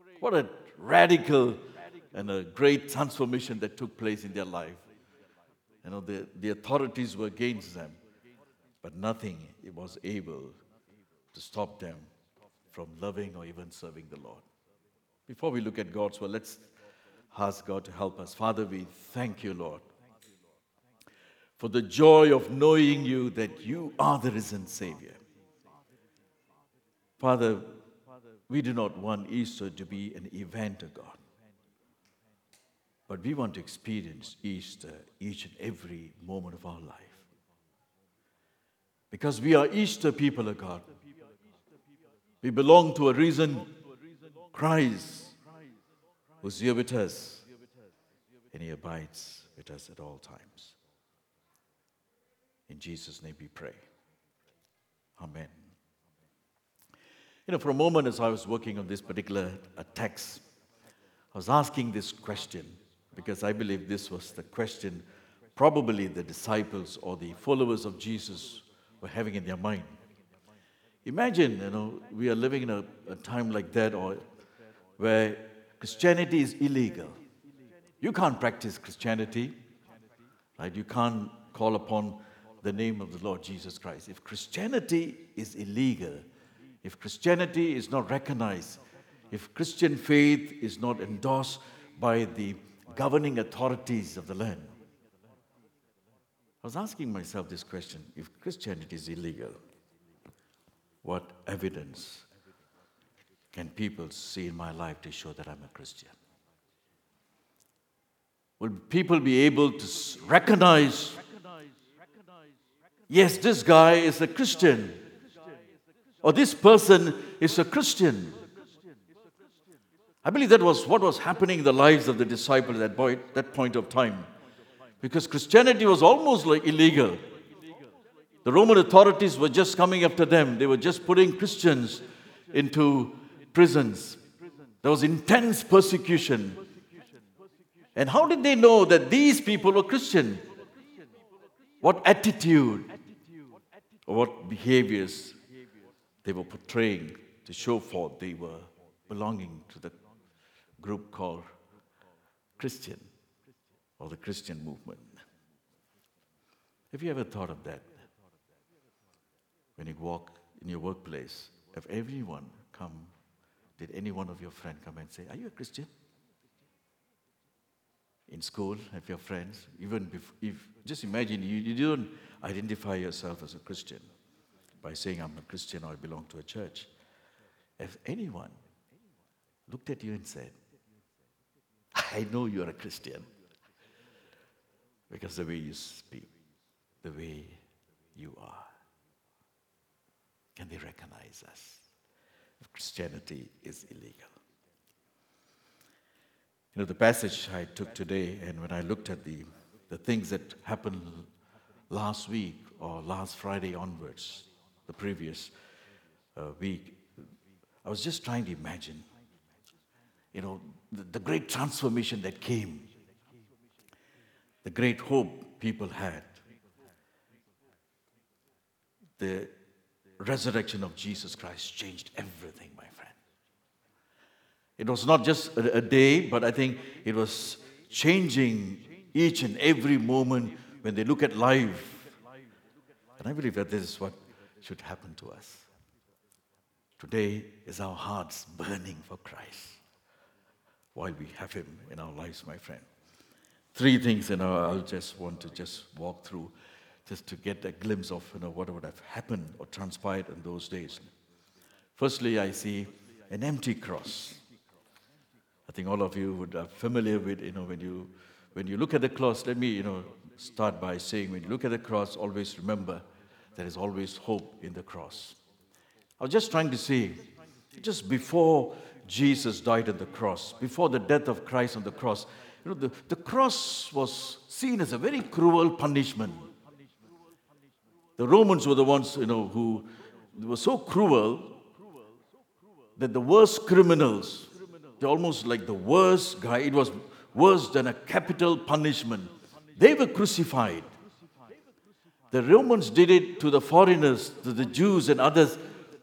What a radical and a great transformation that took place in their life. The authorities were against them, but nothing was able to stop them from loving or even serving the Lord. Before we look at God's word, let's ask God to help us. Father, we thank you, Lord, for the joy of knowing you, that you are the risen Savior. Father, we do not want Easter to be an event, O God, but we want to experience Easter each and every moment of our life. Because we are Easter people, O God. We belong to a risen Christ who's here with us, and He abides with us at all times. In Jesus' name we pray. Amen. For a moment as I was working on this particular text, I was asking this question because I believe this was the question probably the disciples or the followers of Jesus were having in their mind. Imagine, we are living in a time like that, or where Christianity is illegal. You can't practice Christianity, right? You can't call upon the name of the Lord Jesus Christ. If Christianity is illegal, if Christianity is not recognized, if Christian faith is not endorsed by the governing authorities of the land, I was asking myself this question: if Christianity is illegal, what evidence can people see in my life to show that I'm a Christian? Will people be able to recognize, yes, this guy is a Christian, or this person is a Christian? I believe that was what was happening in the lives of the disciples at that point of time. Because Christianity was almost like illegal. The Roman authorities were just coming after them. They were just putting Christians into prisons. There was intense persecution. And how did they know that these people were Christian? What attitude or what behaviors they were portraying to show forth they were belonging to the group called Christian, or the Christian movement. Have you ever thought of that? When you walk in your workplace, if everyone come, did any one of your friends come and say, "Are you a Christian?" In school, if your friends, even if just imagine you don't identify yourself as a Christian by saying, "I'm a Christian," or "I belong to a church." If anyone looked at you and said, "I know you're a Christian," because the way you speak, the way you are, can they recognize us if Christianity is illegal? The passage I took today, and when I looked at the things that happened last week or last Friday onwards, the previous week, I was just trying to imagine, the great transformation that came, the great hope people had, the resurrection of Jesus Christ changed everything, my friend. It was not just a day, but I think it was changing each and every moment when they look at life. And I believe that this is what should happen to us. Today is our hearts burning for Christ while we have Him in our lives, my friend. 3 things, I'll just want to walk through, just to get a glimpse of, what would have happened or transpired in those days. Firstly, I see an empty cross. I think all of you would are familiar with, when you look at the cross, let me, start by saying, when you look at the cross, always remember there is always hope in the cross. I was just trying to say, just before Jesus died on the cross, before the death of Christ on the cross, the cross was seen as a very cruel punishment. The Romans were the ones, who were so cruel that the worst criminals, they're almost like the worst guy, it was worse than a capital punishment. They were crucified. The Romans did it to the foreigners, to the Jews and others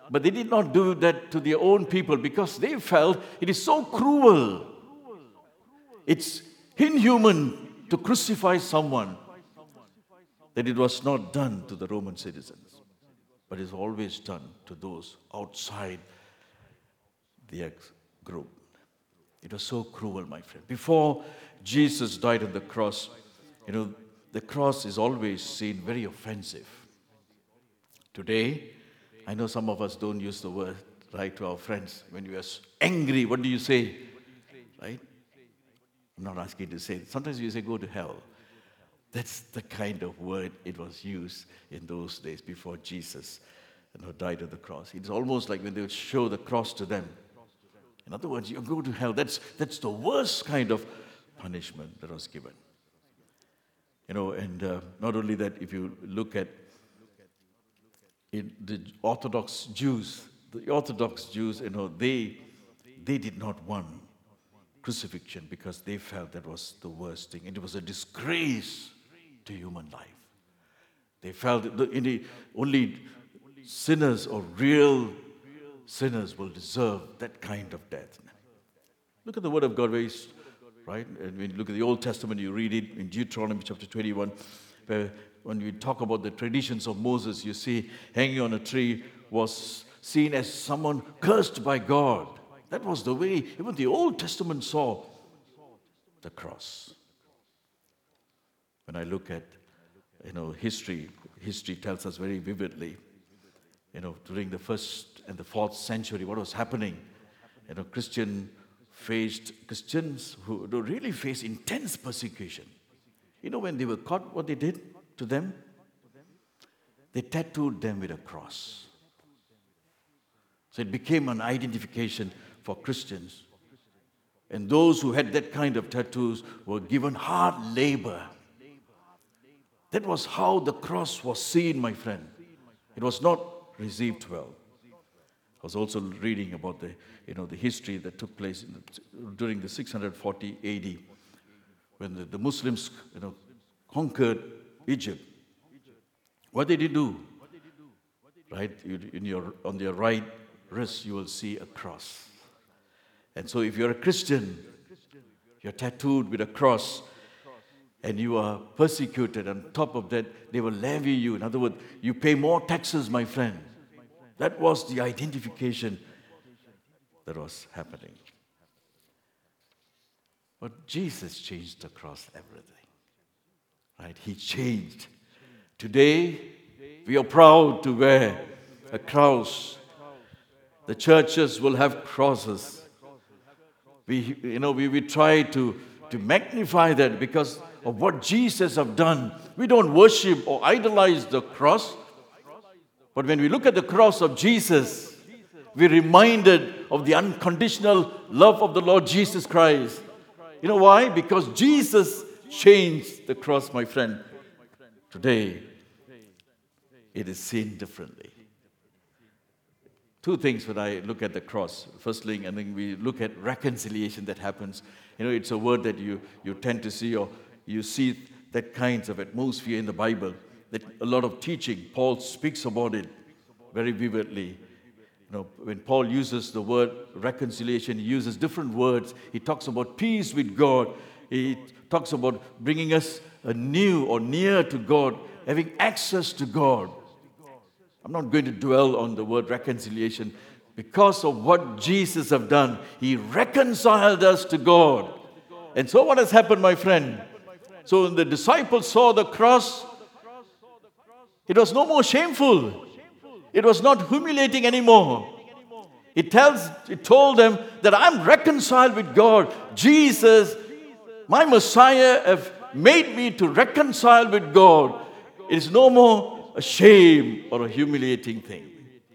But they did not do that to their own people because they felt it is so cruel. It's inhuman to crucify someone that it was not done to the Roman citizens, but is always done to those outside the group. It was so cruel, my friend. Before Jesus died on the cross, the cross is always seen very offensive. Today, I know some of us don't use the word, right, to our friends. When you are angry, what do you say? Right? I'm not asking you to say it. Sometimes you say, go to hell. That's the kind of word it was used in those days before Jesus died on the cross. It's almost like when they would show the cross to them. In other words, you go to hell. That's the worst kind of punishment that was given. And not only that, if you look at the Orthodox Jews, they did not want crucifixion because they felt that was the worst thing. And it was a disgrace to human life. They felt that only sinners or real sinners will deserve that kind of death. Look at the Word of God, right? And when you look at the Old Testament, you read it in Deuteronomy chapter 21, where when we talk about the traditions of Moses, you see hanging on a tree was seen as someone cursed by God. That was the way even the Old Testament saw the cross. When I look at history tells us very vividly, during the 1st and the 4th century, what was happening. Christians who really faced intense persecution. When they were caught, what they did to them? They tattooed them with a cross. So it became an identification for Christians. And those who had that kind of tattoos were given hard labor. That was how the cross was seen, my friend. It was not received well. I was also reading about the history that took place during the 640 AD when the Muslims conquered Egypt. What did they do? Right, on your right wrist you will see a cross. And so if you're a Christian, you're tattooed with a cross, and you are persecuted. On top of that, they will levy you. In other words, you pay more taxes, my friend. That was the identification that was happening. But Jesus changed across everything. Right? He changed. Today, we are proud to wear a cross. The churches will have crosses. We try to magnify that because of what Jesus have done. We don't worship or idolize the cross. But when we look at the cross of Jesus, we're reminded of the unconditional love of the Lord Jesus Christ. You know why? Because Jesus changed the cross, my friend. Today, it is seen differently. Two things when I look at the cross. Firstly, I think we look at reconciliation that happens. It's a word that you tend to see, or you see that kinds of atmosphere in the Bible, that a lot of teaching, Paul speaks about it very vividly. When Paul uses the word reconciliation, he uses different words. He talks about peace with God. He talks about bringing us anew or near to God, having access to God. I'm not going to dwell on the word reconciliation. Because of what Jesus have done, He reconciled us to God. And so what has happened, my friend? So when the disciples saw the cross, it was no more shameful. It was not humiliating anymore. It told them that I'm reconciled with God. Jesus, my Messiah, have made me to reconcile with God. It is no more a shame or a humiliating thing.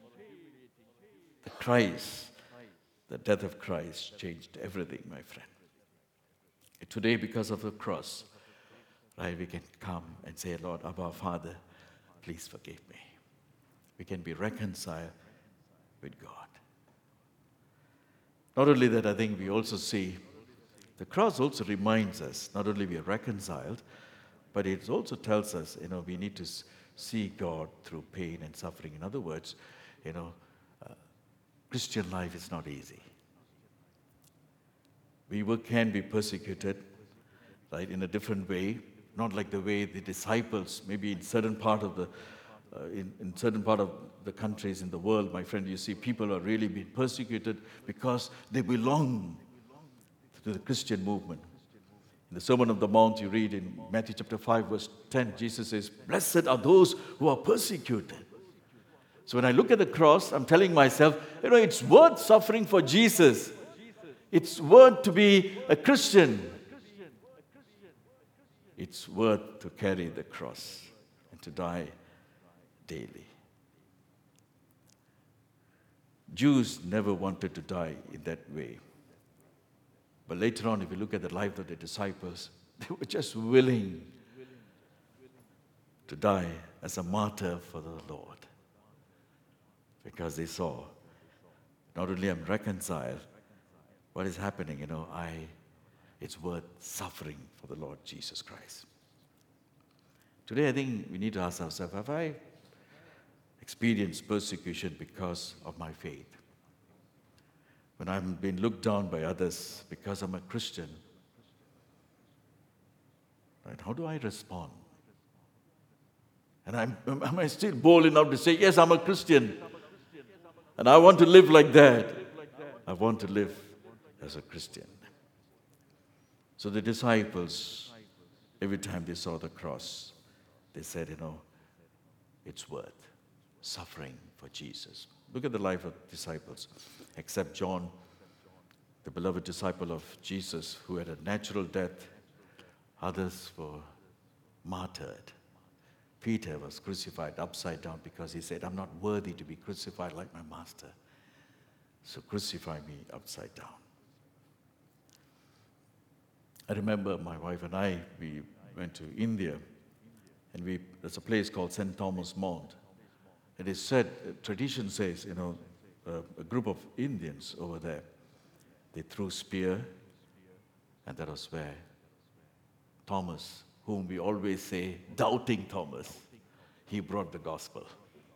The death of Christ changed everything, my friend. Today, because of the cross, right, we can come and say, Lord, Abba, Father, please forgive me. We can be reconciled with God. Not only that, I think we also see, the cross also reminds us, not only we are reconciled, but it also tells us, we need to see God through pain and suffering. In other words, Christian life is not easy. Can be persecuted, right, in a different way, not like the way the disciples, maybe in certain part of the in certain part of the countries in the world, my friend, you see people are really being persecuted because they belong to the Christian movement. In the Sermon on the Mount, you read in Matthew chapter 5, verse 10, Jesus says, "Blessed are those who are persecuted." So when I look at the cross, I'm telling myself, it's worth suffering for Jesus. It's worth to be a Christian. It's worth to carry the cross and to die daily. Jews never wanted to die in that way. But later on, if you look at the life of the disciples, they were just willing to die as a martyr for the Lord. Because they saw, not only I'm reconciled, what is happening, it's worth suffering for the Lord Jesus Christ. Today, I think we need to ask ourselves, have I experienced persecution because of my faith? When I'm being looked down by others because I'm a Christian, right? How do I respond? And am I still bold enough to say, yes, I'm a Christian, and I want to live like that. I want to live as a Christian. So the disciples, every time they saw the cross, they said, it's worth suffering for Jesus. Look at the life of disciples, except John, the beloved disciple of Jesus, who had a natural death. Others were martyred. Peter was crucified upside down because he said, I'm not worthy to be crucified like my master. So crucify me upside down. I remember my wife and I, we went to India, and there's a place called St. Thomas Mount. It is said, tradition says, a group of Indians over there, they threw spear, and that was where Thomas, whom we always say, doubting Thomas, he brought the gospel.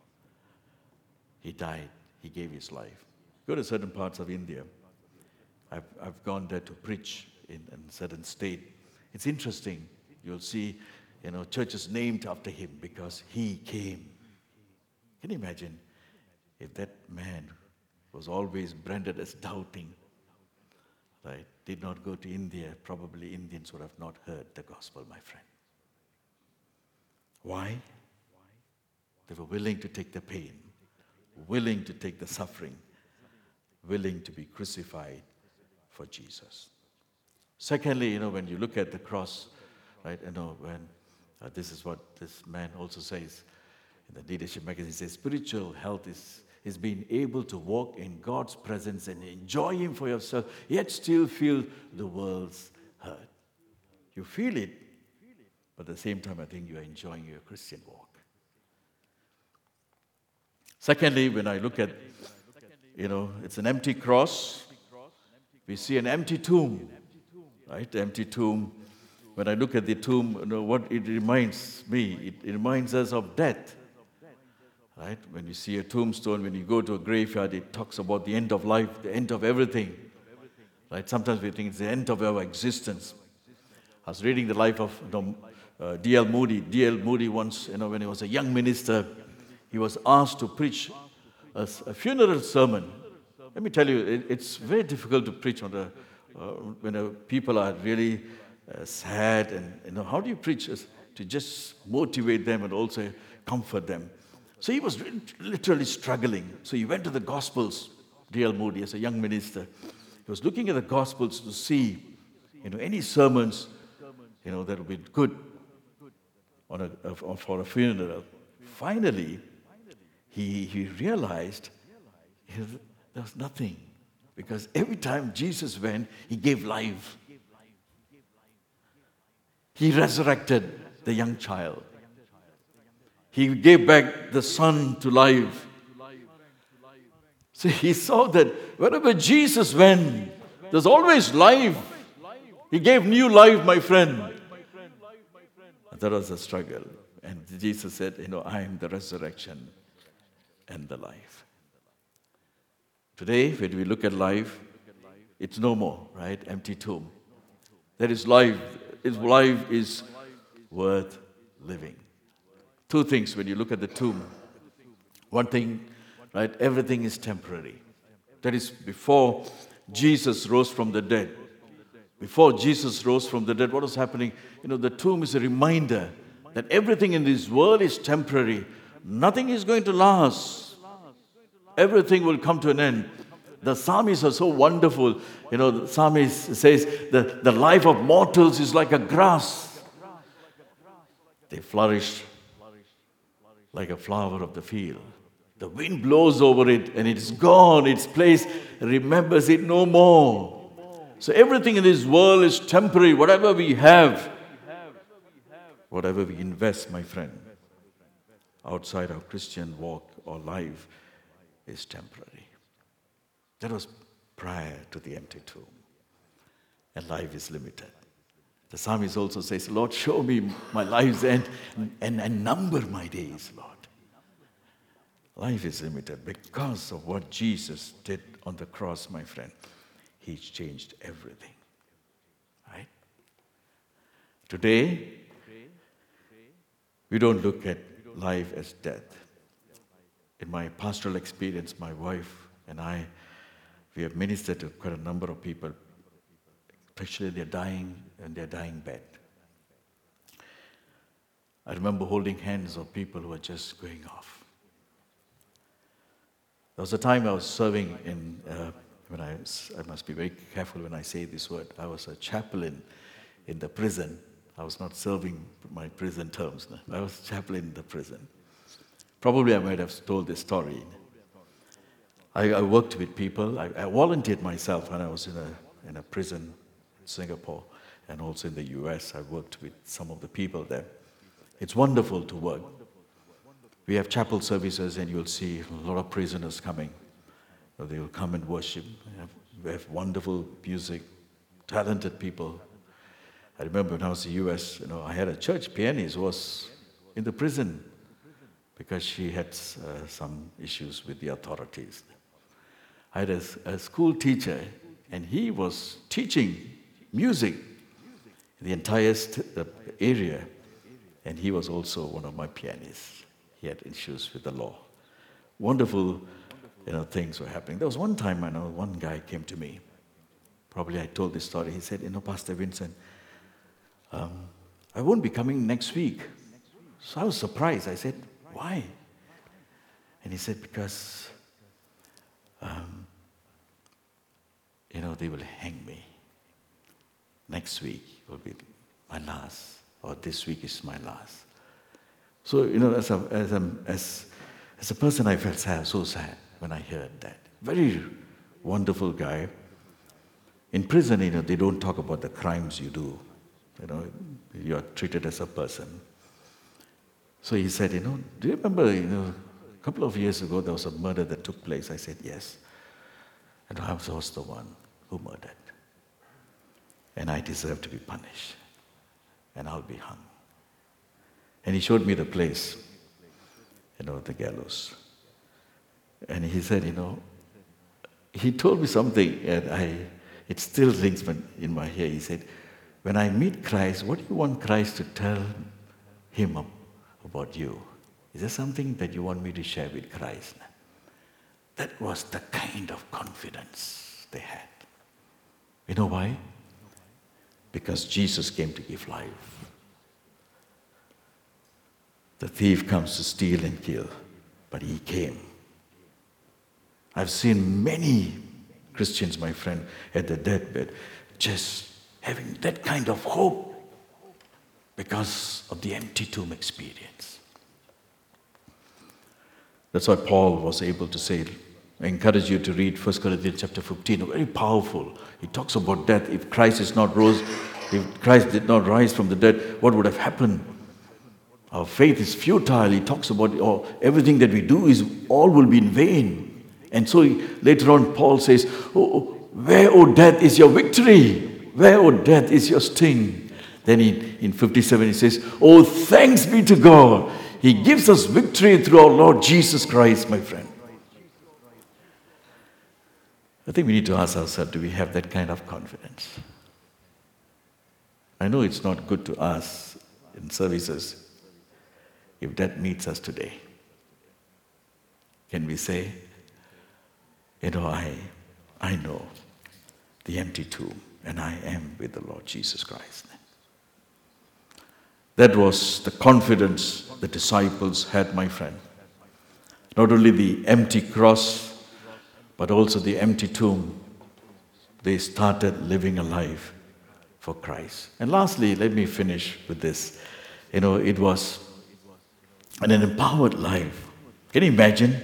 He died, he gave his life. Go to certain parts of India. I've gone there to preach in certain state. It's interesting. You'll see, churches named after him because he came. Can you imagine if that man was always branded as doubting, right, did not go to India, probably Indians would have not heard the gospel, my friend. Why? They were willing to take the pain, willing to take the suffering, willing to be crucified for Jesus. Secondly, when you look at the cross, right, when this is what this man also says in the Leadership magazine, he says, spiritual health is being able to walk in God's presence and enjoy Him for yourself, yet still feel the world's hurt. You feel it, but at the same time, I think you are enjoying your Christian walk. Secondly, when I look at, it's an empty cross. We see an empty tomb, right? Empty tomb. When I look at the tomb, what it reminds me, it reminds us of death. Right? When you see a tombstone, when you go to a graveyard, it talks about the end of life, the end of everything. Right? Sometimes we think it's the end of our existence. I was reading the life of D.L. Moody. D.L. Moody once, when he was a young minister, he was asked to preach a funeral sermon. Let me tell you, it's very difficult to preach when people are really sad, and how do you preach to just motivate them and also comfort them? So he was literally struggling. So he went to the Gospels, D.L. Moody, as a young minister. He was looking at the Gospels to see, any sermons, that would be good for a funeral. Finally, he realized there was nothing, because every time Jesus went, He gave life. He resurrected the young child. He gave back the son to life. So he saw that wherever Jesus went, there's always life. He gave new life, my friend. And that was a struggle. And Jesus said, I am the resurrection and the life. Today, when we look at life, it's no more, right? Empty tomb. There is life. Life is worth living. Two things when you look at the tomb. One thing, right? Everything is temporary. That is before Jesus rose from the dead. Before Jesus rose from the dead, what was happening? The tomb is a reminder that everything in this world is temporary. Nothing is going to last. Everything will come to an end. The psalmists are so wonderful. The psalmist says the life of mortals is like a grass. They flourish like a flower of the field. The wind blows over it and it is gone. Its place remembers it no more. So everything in this world is temporary. Whatever we have, whatever we invest, my friend, outside our Christian walk or life is temporary. That was prior to the empty tomb. And life is limited. The psalmist also says, Lord, show me my life's end and number my days, Lord. Life is limited because of what Jesus did on the cross, my friend. He changed everything. Right? Today, we don't look at life as death. In my pastoral experience, my wife and I, we have ministered to quite a number of people. Especially they're dying in their dying bed. I remember holding hands of people who were just going off. There was a time I was serving in, I must be very careful when I say this word. I was a chaplain in the prison. I was not serving my prison terms. No. I was chaplain in the prison. Probably I might have told this story. I worked with people. I volunteered myself when I was in a prison in Singapore and also in the US. I worked with some of the people there. It's wonderful to work. We have chapel services and you'll see a lot of prisoners coming. They will come and worship. We have wonderful music, talented people. I remember when I was in the US, I had a church pianist who was in the prison because she had some issues with the authorities. I had a school teacher, and he was teaching music in the entire area, and he was also one of my pianists. He had issues with the law. Wonderful, things were happening. There was one time, I know, one guy came to me. Probably I told this story. He said, Pastor Vincent, I won't be coming next week. So I was surprised. I said, why? And he said, because, they will hang me. Next week will be my last, or this week is my last. So, as a person, I felt sad, so sad when I heard that. Very wonderful guy. In prison, they don't talk about the crimes you do. You are treated as a person. So he said, do you remember, a couple of years ago there was a murder that took place? I said, yes. And I was the one who murdered. And I deserve to be punished. And I'll be hung. And he showed me the place, the gallows. And he said, he told me something, and it still rings in my ear. He said, when I meet Christ, what do you want Christ to tell him about you? Is there something that you want me to share with Christ? That was the kind of confidence they had. You know why? Because Jesus came to give life. The thief comes to steal and kill, but he came. I've seen many Christians, my friend, at the deathbed, just having that kind of hope because of the empty tomb experience. That's why Paul was able to say, I encourage you to read 1 Corinthians chapter 15, very powerful. He talks about death. If Christ did not rise from the dead, what would have happened? Our faith is futile. He talks about everything that we do all will be in vain. And so later on, Paul says, where, O death, is your victory? Where, O death, is your sting? Then in 57, he says, oh, thanks be to God. He gives us victory through our Lord Jesus Christ, my friend. I think we need to ask ourselves, do we have that kind of confidence? I know it's not good to ask in services if that meets us today. Can we say, I know the empty tomb and I am with the Lord Jesus Christ. That was the confidence the disciples had, my friend. Not only the empty cross, but also the empty tomb. They started living a life for Christ. And lastly, let me finish with this. It was an empowered life. Can you imagine?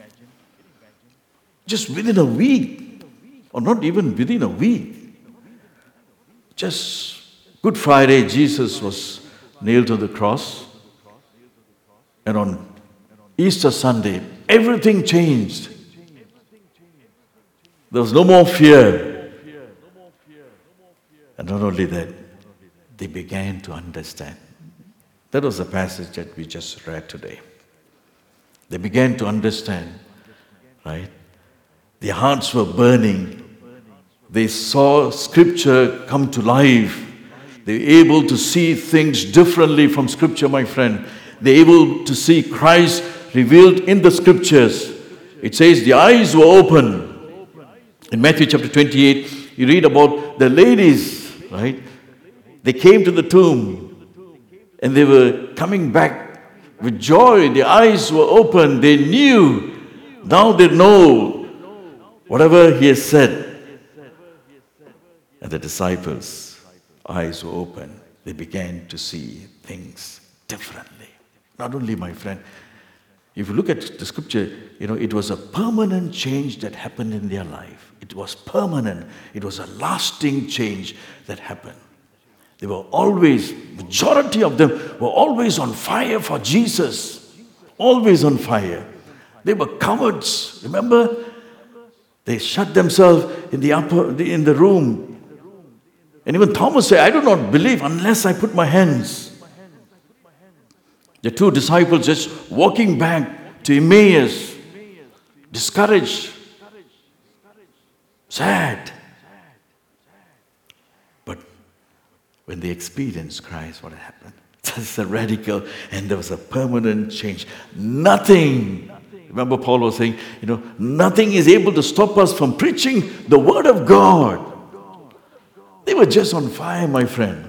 Just within a week, or not even within a week, just Good Friday, Jesus was nailed to the cross. And on Easter Sunday, everything changed. There was no more fear. And not only that, they began to understand. That was the passage that we just read today. They began to understand, right? Their hearts were burning. They saw Scripture come to life. They were able to see things differently from Scripture, my friend. They were able to see Christ revealed in the Scriptures. It says the eyes were open. In Matthew chapter 28, you read about the ladies, right? They came to the tomb and they were coming back with joy. Their eyes were open. They knew. Now they know whatever he has said. And the disciples' eyes were open. They began to see things differently. Not only, my friend, if you look at the Scripture, it was a permanent change that happened in their life. It was permanent. It was a lasting change that happened. They were always, majority of them were always on fire for Jesus. Always on fire. They were cowards. Remember? They shut themselves in the room. And even Thomas said, I do not believe unless I put my hands. The two disciples just walking back to Emmaus, discouraged, sad. But when they experienced Christ, what happened? Just a radical, and there was a permanent change. Nothing, remember Paul was saying, nothing is able to stop us from preaching the Word of God. They were just on fire, my friend.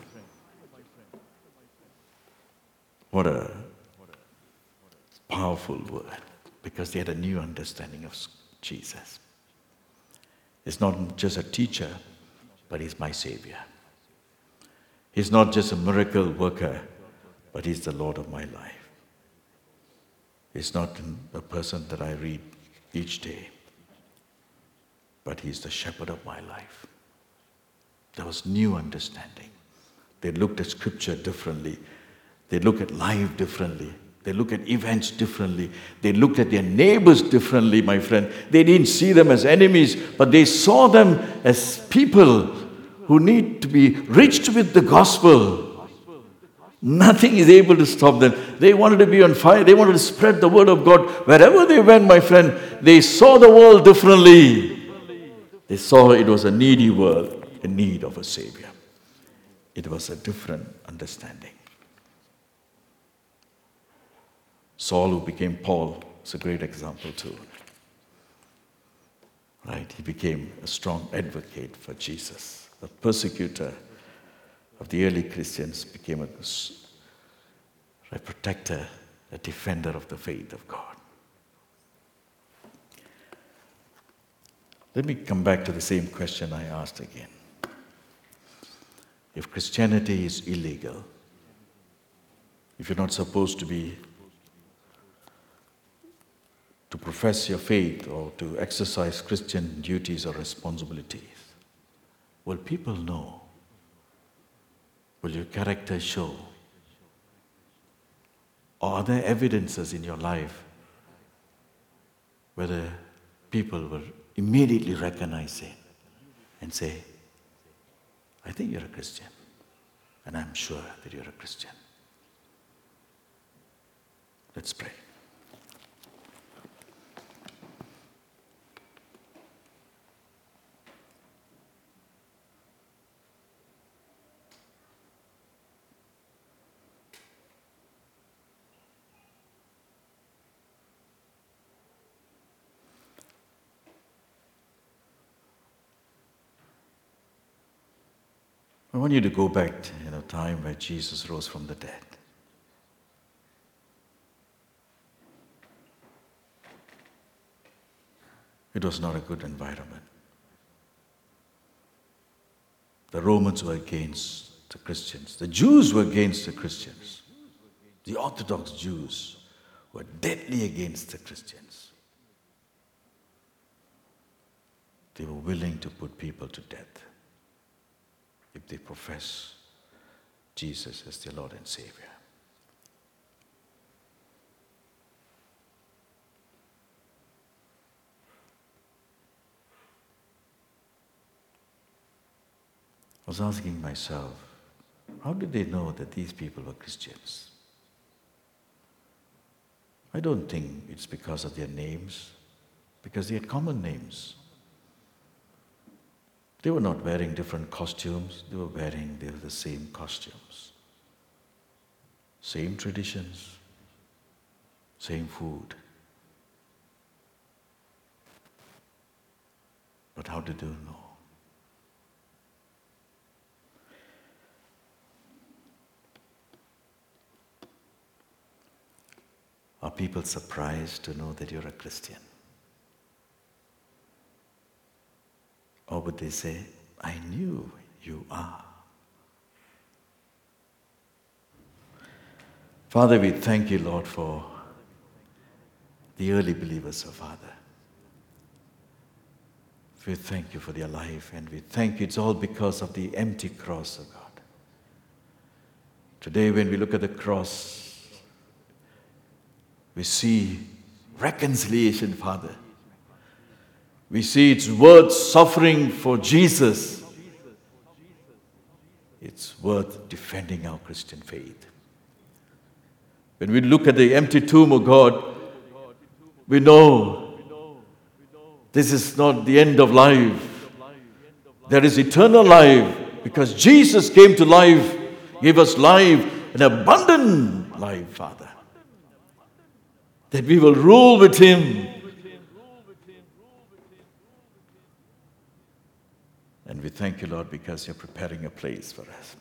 What a powerful word, because they had a new understanding of Jesus. He's not just a teacher, but he's my Savior. He's not just a miracle worker, but he's the Lord of my life. He's not a person that I read each day, but he's the shepherd of my life. There was new understanding. They looked at Scripture differently. They look at life differently. They look at events differently. They looked at their neighbors differently, my friend. They didn't see them as enemies, but they saw them as people who need to be reached with the gospel. Nothing is able to stop them. They wanted to be on fire. They wanted to spread the word of God. Wherever they went, my friend, they saw the world differently. They saw it was a needy world in need of a Savior. It was a different understanding. Saul, who became Paul, is a great example too. Right? He became a strong advocate for Jesus. A persecutor of the early Christians became a protector, a defender of the faith of God. Let me come back to the same question I asked again. If Christianity is illegal, if you're not supposed to profess your faith or to exercise Christian duties or responsibilities, will people know? Will your character show? Or are there evidences in your life whether people will immediately recognize it and say, I think you're a Christian, and I'm sure that you're a Christian. Let's pray. I want you to go back in a time where Jesus rose from the dead. It was not a good environment. The Romans were against the Christians. The Jews were against the Christians. The Orthodox Jews were deadly against the Christians. They were willing to put people to death if they profess Jesus as their Lord and Savior. I was asking myself, how did they know that these people were Christians? I don't think it's because of their names, because they had common names. They were not wearing different costumes, they were the same costumes. Same traditions, same food. But how did they know? Are people surprised to know that you're a Christian? Or would they say, I knew you are? Father, we thank you, Lord, for the early believers, oh Father. We thank you for their life, and we thank you it's all because of the empty cross, oh God. Today when we look at the cross, we see reconciliation, Father. We see it's worth suffering for Jesus. It's worth defending our Christian faith. When we look at the empty tomb of God, we know this is not the end of life. There is eternal life because Jesus came to life, gave us life, an abundant life, Father. That we will rule with Him. And we thank you, Lord, because you're preparing a place for us.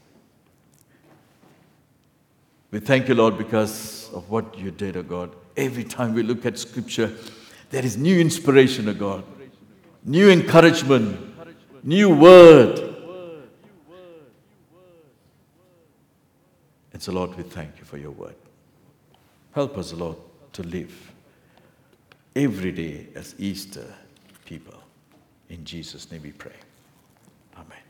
We thank you, Lord, because of what you did, O God. Every time we look at Scripture, there is new inspiration, O God. New encouragement, new word. And so, Lord, we thank you for your word. Help us, Lord, to live every day as Easter people. In Jesus' name we pray. Amen.